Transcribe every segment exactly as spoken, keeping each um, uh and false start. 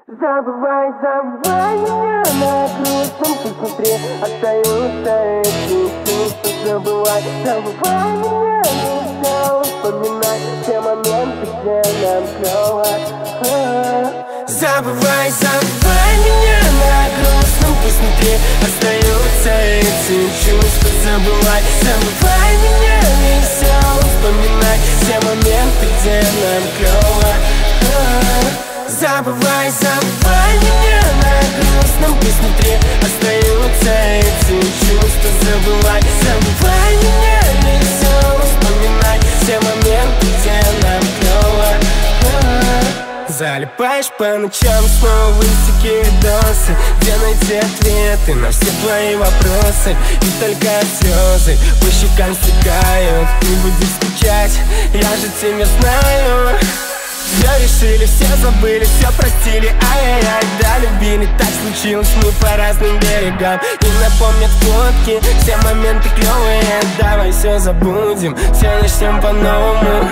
Забывай, забывай меня на грустном, пусть внутри остаются эти чувства. Забывай, забывай меня, нельзя вспоминать те моменты, где нам клёво. Забывай, забывай меня на грустном, пусть внутри остаются эти чувства. Забывай, забывай меня, нельзя вспоминать те моменты, где нам клёво. Забывай, забывай меня на грустном, пусть внутри остаются эти чувства. Забывай, забывай меня, нельзя вспоминать те моменты, где нам клёво. Залипаешь по ночам, снова высоки видосы, где найти ответы на все твои вопросы. И только слезы по щекам стекают. Не будешь скучать, я же тебя знаю. Все решили, все забыли, все простили, ай-яй-яй, да, любили. Так случилось, мы по разным берегам. И напомнят фотки, все моменты клевые. Давай все забудем, все начнем по-новому.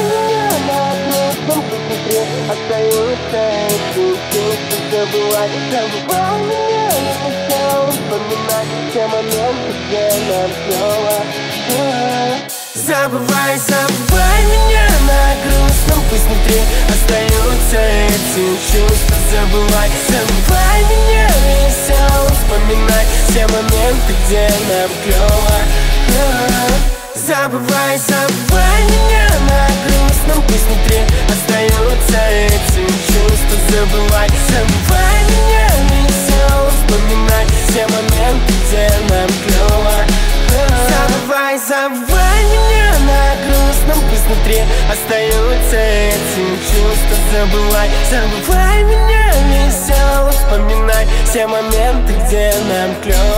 Остаются эти чувства. Забывай, забывай меня, нельзя вспоминать те моменты, где нам клёво. Забывай, забывай меня на грустном, пусть внутри остаются эти чувства. Забывай, забывай меня, нельзя вспоминать те моменты, где нам клёво. Забывай, забывай меня на грустном, пусть внутри остаются эти чувства. Забывай, забывай меня, нельзя вспоминать те моменты, где нам клёво. Забывай, забывай меня на грустном, пусть внутри остаются эти чувства. Забывай, забывай меня, нельзя вспоминать все моменты, где нам клёво.